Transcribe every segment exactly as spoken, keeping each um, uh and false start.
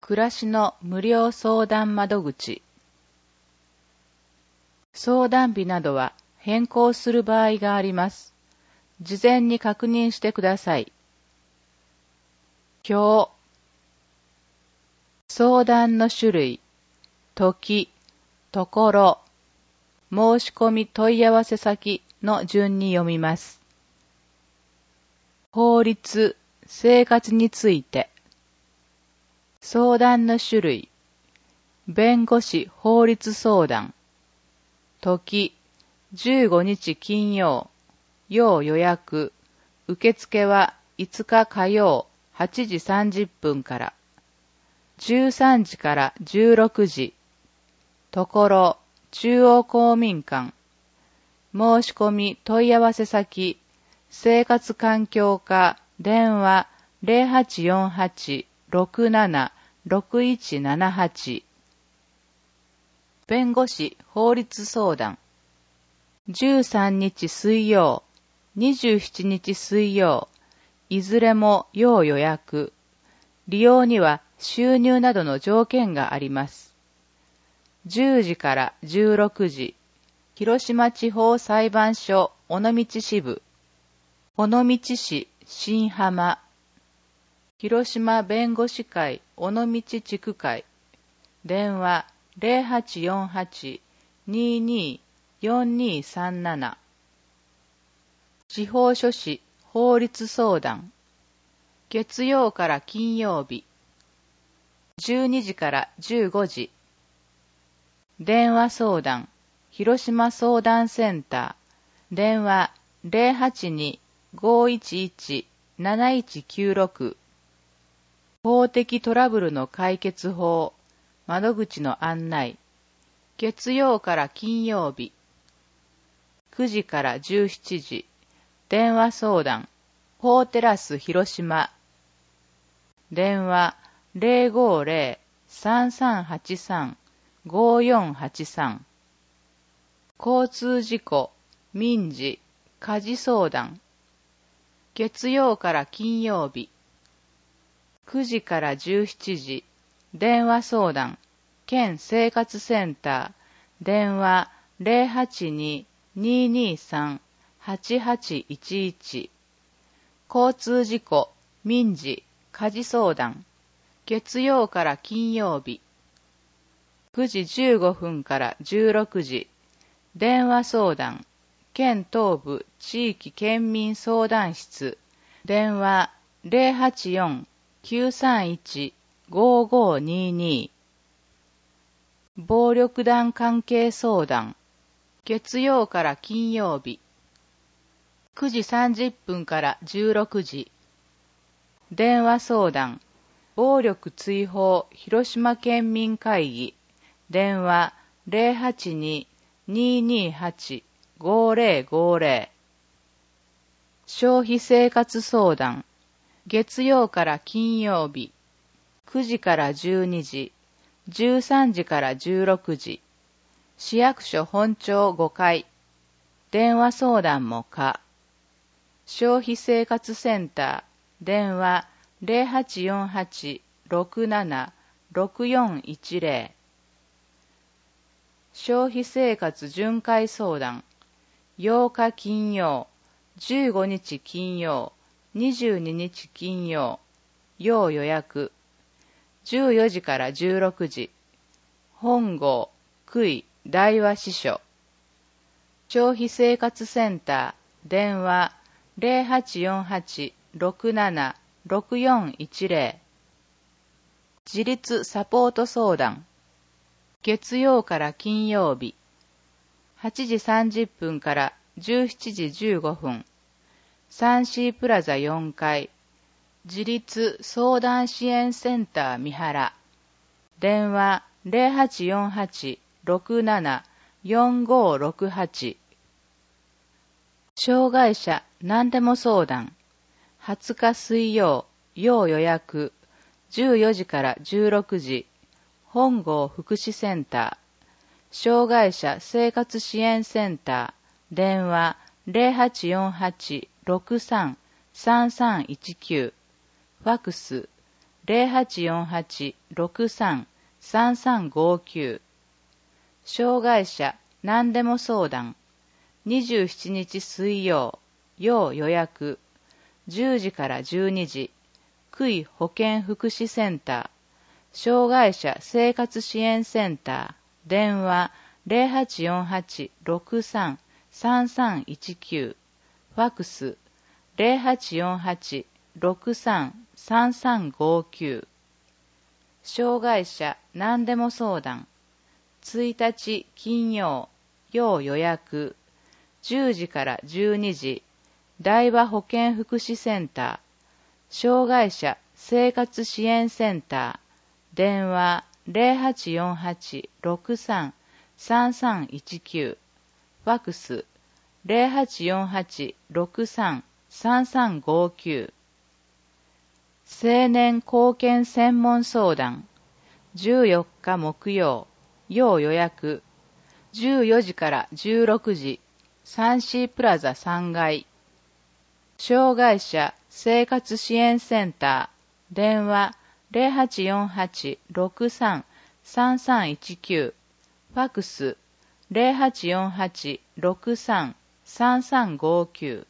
暮らしの無料相談窓口。相談日などは変更する場合があります。事前に確認してください。今日、相談の種類、時、ところ、申し込み問い合わせ先の順に読みます。法律、生活について。相談の種類、弁護士法律相談。時、じゅうごにち金曜、要予約。受付はいつか火曜、はちじさんじゅっぷんから。じゅうさんじからじゅうろくじ。ところ、中央公民館。申し込み問い合わせ先、生活環境課、電話 ゼロはちよんはち ろくなな ろくいちななはち。弁護士法律相談。じゅうさんにち水曜、にじゅうしちにち水曜、いずれも要予約。利用には収入などの条件があります。じゅうじからじゅうろくじ、広島地方裁判所尾道支部、尾道市新浜、広島弁護士会尾道地区会、電話 ゼロはちよんはち にーにー よんにーさんなな。司法書士法律相談。月曜から金曜日、じゅうにじからじゅうごじ。電話相談、広島相談センター、電話 ゼロはちに ごいちいち なないちきゅうろく。法的トラブルの解決法、窓口の案内。月曜から金曜日、くじからじゅうしちじ。電話相談、法テラス広島。電話 ゼロごゼロ さんさんはちさん ごよんはちさん。交通事故、民事、家事相談。月曜から金曜日、くじからじゅうしちじ。電話相談、県生活センター。電話 ゼロはちに にーにーさん はちはちいちいち。交通事故、民事、家事相談。月曜から金曜日、くじじゅうごふんからじゅうろくじ。電話相談、県東部地域県民相談室。電話 ゼロはちよん きゅうさんいち ごごにーにー。暴力団関係相談。月曜から金曜日、くじさんじゅっぷんからじゅうろくじ。電話相談、暴力追放広島県民会議。電話 ゼロはちに にーにーはち ごゼロごゼロ。消費生活相談。月曜から金曜日、くじからじゅうにじ、じゅうさんじからじゅうろくじ。市役所本庁ごかい。電話相談も可。消費生活センター。電話 ゼロはちよんはち ろくなな ろくよんいちゼロ。消費生活巡回相談。ようか金曜、じゅうごにち金曜、にじゅうににち金曜、要予約。じゅうよじからじゅうろくじ。本郷、区井、大和支所。消費生活センター。電話 ゼロはちよんはち ろくなな ろくよんいちゼロ。自立サポート相談。月曜から金曜日、はちじさんじゅっぷんからじゅうしちじじゅうごふん。サンシープラザよんかい。自立相談支援センター三原。電話 ゼロはちよんはち ろくなな よんごろくはち。障害者何でも相談。はつか水曜、要予約。じゅうよじからじゅうろくじ。本郷福祉センター。障害者生活支援センター。電話 ゼロはちよんはち ろくさん さんさんいちきゅう。ファクスゼロはちよんはち ろくさん さんさんごきゅう。障害者何でも相談。にじゅうしちにち水曜、要予約。じゅうじからじゅうにじ。区医保健福祉センター。障害者生活支援センター。電話ゼロはちよんはち ろくさん さんさんいちきゅう。ファックスゼロはちよんはち ろくさん さんさんごきゅう。障害者何でも相談。いちにち金曜、要予約。じゅうじからじゅうにじ。大和保健福祉センター。障害者生活支援センター。電話ゼロはちよんはち ろくさん さんさんいちきゅう。ファックスゼロはちよんはち ろくさん さんさんごきゅう。青年貢献専門相談。じゅうよっか木曜、要予約。じゅうよじからじゅうろくじ。サンシープラザさんがい。障害者生活支援センター。電話ゼロはちよんはち ろくさん さんさんいちきゅう。ファックスゼロはちよんはち ろくさん さんさんごきゅう。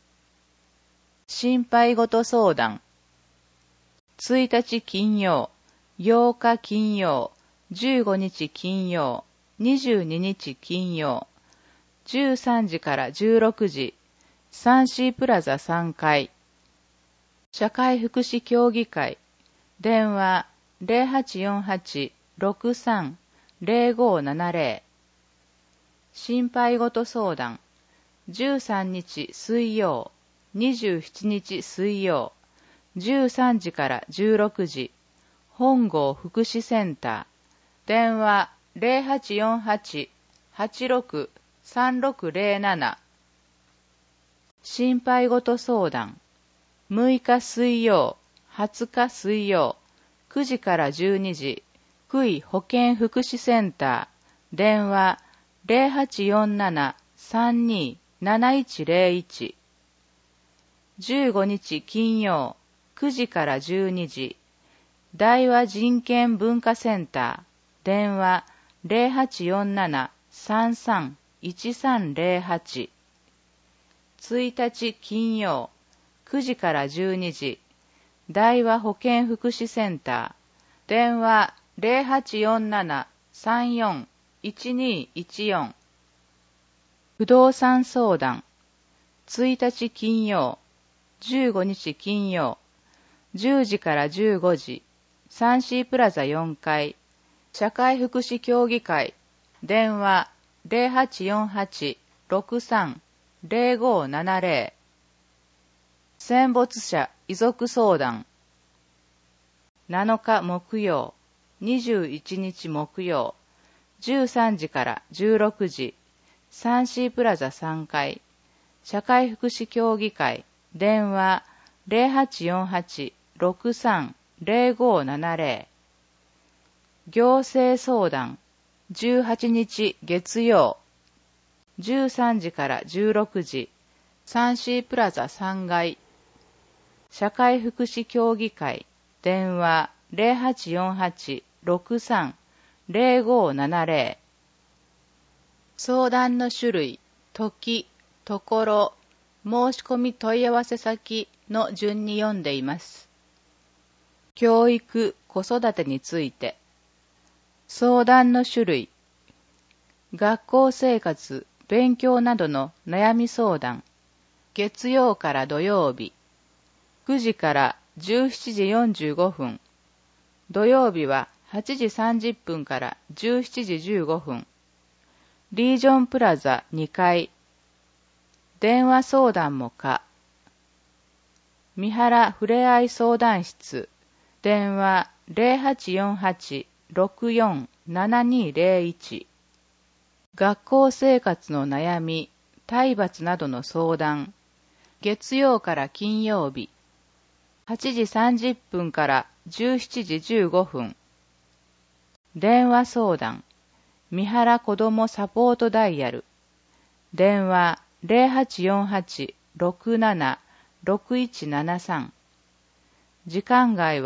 心配事相談。いちにち金曜、ようか金曜、じゅうごにち金曜、にじゅうににち金曜。じゅうさんじからじゅうろくじ。サンシープラザさんがい。社会福祉協議会。電話ゼロはちよんはち ろくさん ゼロごななゼロ。心配事相談。じゅうさんにち水曜、にじゅうしちにち水曜。じゅうさんじからじゅうろくじ。本郷福祉センター。電話ゼロはちよんはち はちろく さんろくゼロなな。心配事相談。むいか水曜、はつか水曜、くじからじゅうにじ。区医保健福祉センター。電話ゼロはちよんなな さんに なないちゼロいち。じゅうごにち金曜、くじからじゅうにじ。大和人権文化センター。電話ゼロはちよんなな さんさん いちさんゼロはち。いちにち金曜、くじからじゅうにじ。大和保健福祉センター。電話ゼロはちよんなな さんよん いちにいちよん。不動産相談。いちにち金曜、じゅうごにち金曜、じゅうじからじゅうごじ。サンシープラザよんかい。社会福祉協議会。電話ゼロはちよんはち ろくさん ゼロごななゼロ。戦没者遺族相談。なのか木曜、にじゅういちにち木曜、じゅうさんじからじゅうろくじ。サンシープラザさんかい。社会福祉協議会。電話ゼロはちよんはち ろくさん ゼロごななゼロ。行政相談。じゅうはちにち月曜、じゅうさんじからじゅうろくじ。サンシープラザさんがい。社会福祉協議会。電話ゼロはちよんはち ろくさん ゼロごななゼロ。相談の種類、時、ところ、申し込み問い合わせ先の順に読んでいます。教育、子育てについて。相談の種類。学校生活、勉強などの悩み相談。月曜から土曜日。くじからじゅうしちじよんじゅうごふん。土曜日ははちじさんじゅっぷんからじゅうしちじじゅうごふん。リージョンプラザにかい。電話相談も可。三原ふれあい相談室。電話ゼロはちよんはち ろくよん ななにゼロいち。学校生活の悩み、体罰などの相談。月曜から金曜日。はちじさんじゅっぷんからじゅうしちじじゅうごふん。電話相談。三原子どもサポートダイヤル。電話ゼロはちよんはち ろくなな ろくいちななさん。時間外は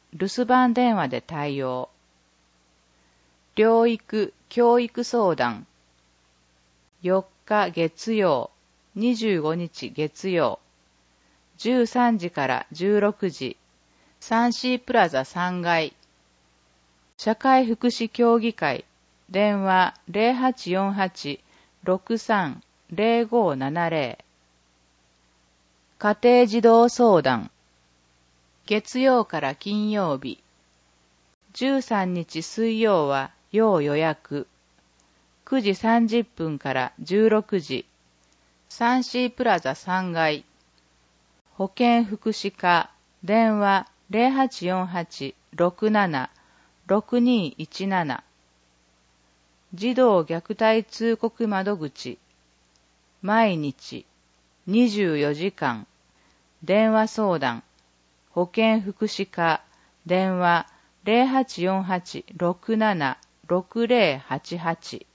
留守番電話で対応。療育・教育相談。よっか月曜、にじゅうごにち月曜、じゅうさんじからじゅうろくじ、サンシープラザさんがい。社会福祉協議会、電話 ゼロはちよんはち ろくさん ゼロごななゼロ。家庭児童相談。月曜から金曜日。じゅうさんにち水曜は要予約。くじさんじゅっぷんからじゅうろくじ。サンシープラザさんがい。保健福祉課、電話 ゼロはちよんはち ろくなな ろくにいちなな。児童虐待通告窓口。毎日、にじゅうよじかん。電話相談。保健福祉課、電話 ゼロはちよんはち ろくなな ろくゼロはちはち。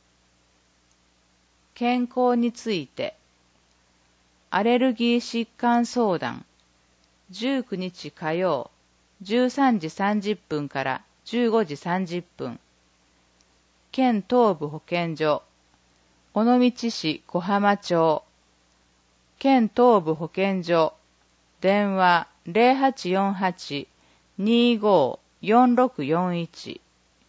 健康について。アレルギー疾患相談。じゅうくにち火曜、じゅうさんじさんじゅっぷんからじゅうごじさんじゅっぷん。県東部保健所。尾道市小浜町。県東部保健所。電話 ゼロはちよんはち にごよんろくよんいち。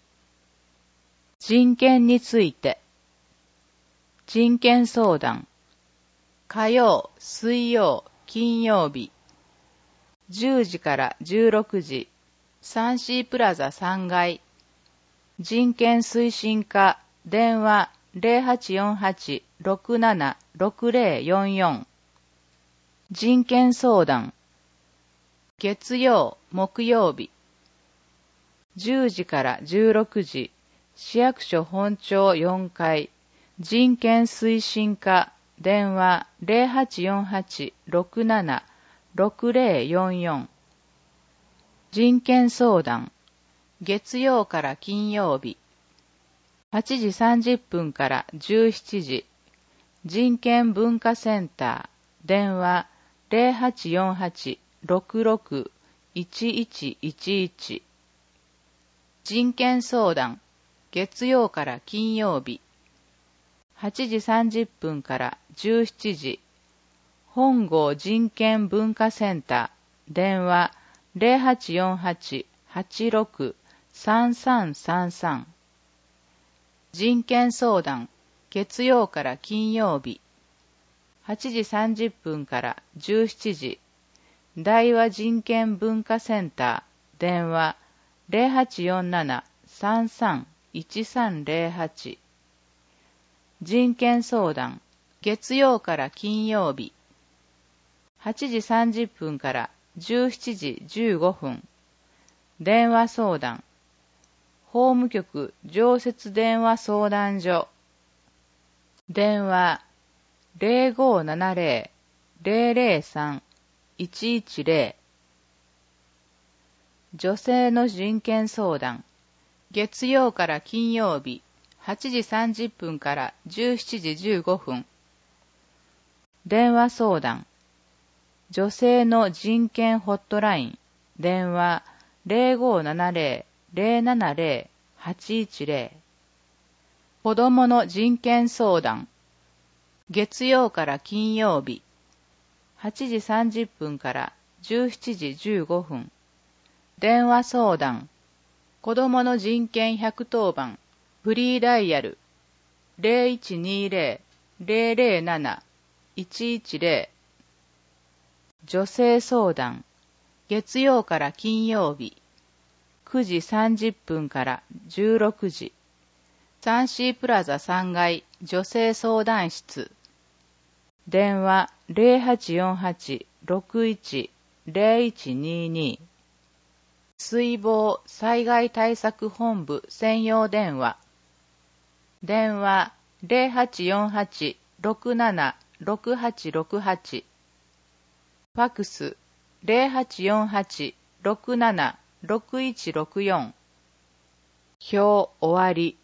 人権について。人権相談。火曜、水曜、金曜日。じゅうじからじゅうろくじ。サンシープラザさんがい。人権推進課、電話 ゼロはちよんはち ろくなな ろくゼロよんよん。人権相談。月曜、木曜日。じゅうじからじゅうろくじ。市役所本庁よんかい。人権推進課、電話 ゼロはちよんはち ろくなな ろくゼロよんよん。人権相談。月曜から金曜日。はちじさんじゅっぷんからじゅうしちじ。人権文化センター。電話 ゼロはちよんはち ろくろく いちいちいちいち。人権相談。月曜から金曜日。はちじさんじゅっぷんからじゅうしちじ。本郷人権文化センター。電話 ゼロはちよんはち はちろく さんさんさんさん。人権相談。月曜から金曜日。はちじさんじゅっぷんからじゅうしちじ。大和人権文化センター。電話 ゼロはちよんなな さんさん いちさんゼロはち。人権相談。月曜から金曜日。はちじさんじゅっぷんからじゅうしちじじゅうごふん。電話相談。法務局常設電話相談所。電話 ゼロごななゼロ ゼロゼロさん いちいちゼロ。女性の人権相談。月曜から金曜日。はちじさんじゅっぷんからじゅうしちじじゅうごふん。電話相談。女性の人権ホットライン。電話 ゼロごななゼロ ゼロななゼロ はちいちゼロ。子どもの人権相談。月曜から金曜日。はちじさんじゅっぷんからじゅうしちじじゅうごふん。電話相談。子どもの人権ひゃくとおばん。フリーダイヤル ゼロいちにゼロ ゼロゼロなな いちいちゼロ。女性相談。月曜から金曜日。くじさんじゅっぷんからじゅうろくじ。サンシープラザさんがい女性相談室。電話 ゼロはちよんはち ろくいち ゼロいちにに。水防災害対策本部専用電話。電話 ゼロはちよんはち ろくなな ろくはちろくはち。ファックス ゼロはちよんはち ろくなな ろくいちろくよん。表終わり。